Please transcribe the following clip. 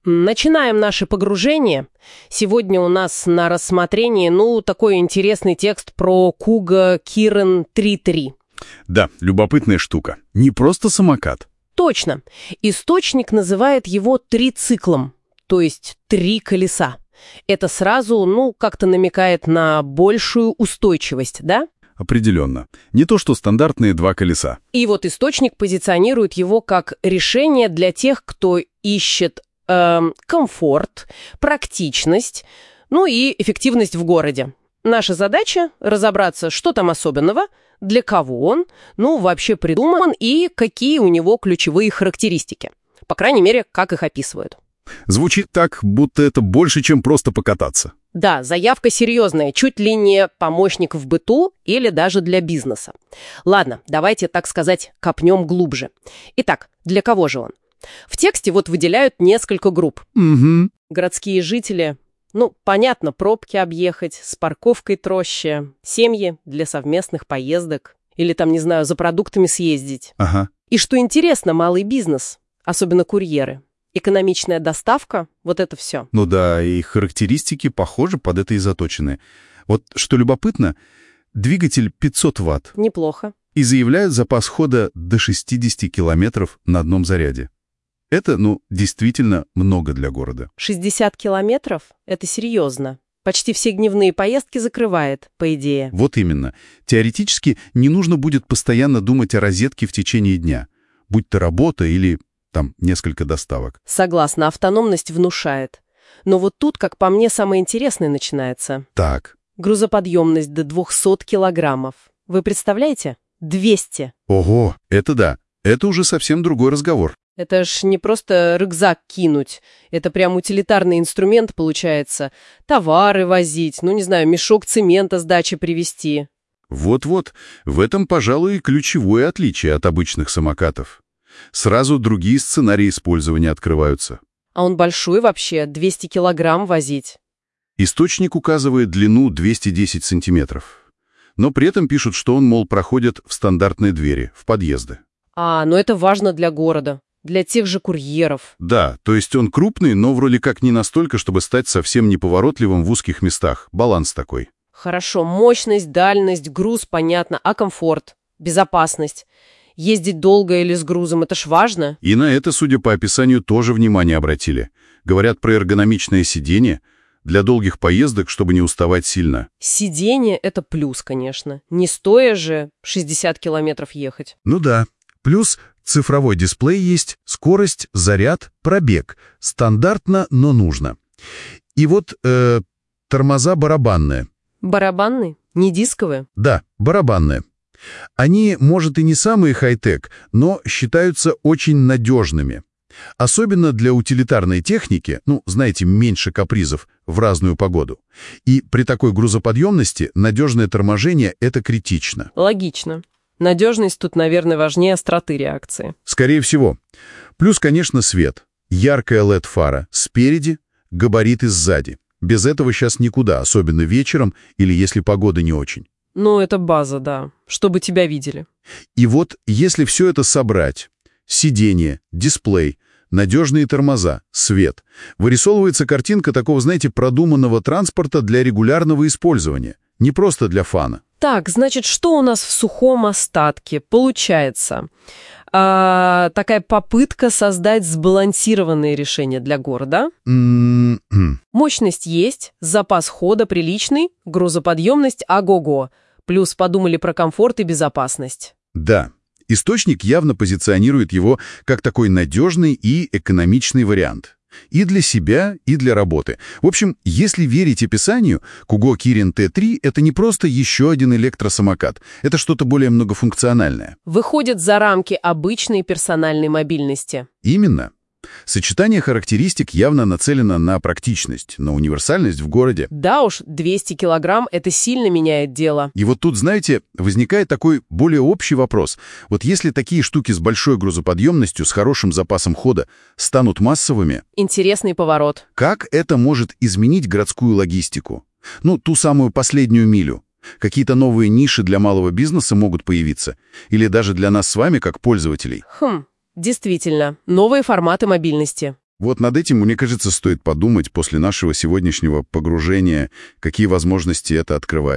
Начинаем наше погружение. Сегодня у нас на рассмотрении, такой интересный текст про Kuga Kirin 3.3. Да, любопытная штука. Не просто самокат. Точно. Источник называет его трициклом, то есть 3 колеса. Это сразу, как-то намекает на большую устойчивость, да? Определенно. Не то, что стандартные 2 колеса. И вот источник позиционирует его как решение для тех, кто ищет комфорт, практичность, и эффективность в городе. Наша задача — разобраться, что там особенного, для кого он, вообще придуман и какие у него ключевые характеристики. По крайней мере, как их описывают. Звучит так, будто это больше, чем просто покататься. Да, заявка серьезная, чуть ли не помощник в быту или даже для бизнеса. Ладно, давайте, так сказать, копнем глубже. Итак, для кого же он? В тексте выделяют несколько групп. Угу. Городские жители, понятно, пробки объехать, с парковкой проще, семьи для совместных поездок или за продуктами съездить. Ага. И что интересно, малый бизнес, особенно курьеры. Экономичная доставка, это все. Ну да, и характеристики, похоже, под это и заточены. Вот что любопытно, двигатель 500 Вт. Неплохо. И заявляют запас хода до 60 километров на одном заряде. Это, действительно много для города. 60 километров — это серьезно. Почти все дневные поездки закрывает, по идее. Вот именно. Теоретически не нужно будет постоянно думать о розетке в течение дня. Будь то работа или несколько доставок. Согласна, автономность внушает. Но вот тут, как по мне, самое интересное начинается. Так. Грузоподъемность до 200 килограммов. Вы представляете? 200. Ого, это да. Это уже совсем другой разговор. Это ж не просто рюкзак кинуть. Это прям утилитарный инструмент получается. Товары возить, мешок цемента с дачи привезти. Вот-вот. В этом, пожалуй, ключевое отличие от обычных самокатов. Сразу другие сценарии использования открываются. А он большой вообще, 200 килограмм возить. Источник указывает длину 210 сантиметров. Но при этом пишут, что он, проходит в стандартные двери, в подъезды. Но это важно для города, для тех же курьеров. Да, то есть он крупный, но вроде как не настолько, чтобы стать совсем неповоротливым в узких местах. Баланс такой. Хорошо, мощность, дальность, груз, понятно, а комфорт, безопасность. Ездить долго или с грузом — это ж важно. И на это, судя по описанию, тоже внимание обратили. Говорят про эргономичное сиденье для долгих поездок, чтобы не уставать сильно. Сиденье — это плюс, конечно. Не стоя же 60 километров ехать. Ну да. Плюс цифровой дисплей есть, скорость, заряд, пробег. Стандартно, но нужно. И тормоза барабанные. Барабанные? Не дисковые? Да, барабанные. Они, может, и не самые хай-тек, но считаются очень надежными. Особенно для утилитарной техники, меньше капризов в разную погоду. И при такой грузоподъемности надежное торможение — это критично. Логично. Надежность тут, наверное, важнее остроты реакции. Скорее всего. Плюс, конечно, свет. Яркая LED-фара спереди, габариты сзади. Без этого сейчас никуда, особенно вечером или если погода не очень. Это база, да, чтобы тебя видели. И если все это собрать, сиденье, дисплей, надежные тормоза, свет, вырисовывается картинка такого, продуманного транспорта для регулярного использования, не просто для фана. Так, значит, что у нас в сухом остатке? Получается, такая попытка создать сбалансированные решения для города. Мощность есть, запас хода приличный, грузоподъемность ого-го. Плюс подумали про комфорт и безопасность. Да, источник явно позиционирует его как такой надежный и экономичный вариант. И для себя, и для работы. В общем, если верить описанию, Kuga Kirin T3 — это не просто еще один электросамокат. Это что-то более многофункциональное. Выходит за рамки обычной персональной мобильности. Именно. Сочетание характеристик явно нацелено на практичность, на универсальность в городе. Да уж, 200 килограмм — это сильно меняет дело. И тут, возникает такой более общий вопрос. Если такие штуки с большой грузоподъемностью, с хорошим запасом хода, станут массовыми... Интересный поворот. Как это может изменить городскую логистику? Ту самую последнюю милю. Какие-то новые ниши для малого бизнеса могут появиться. Или даже для нас с вами, как пользователей. Действительно, новые форматы мобильности. Вот над этим, мне кажется, стоит подумать после нашего сегодняшнего погружения, какие возможности это открывает.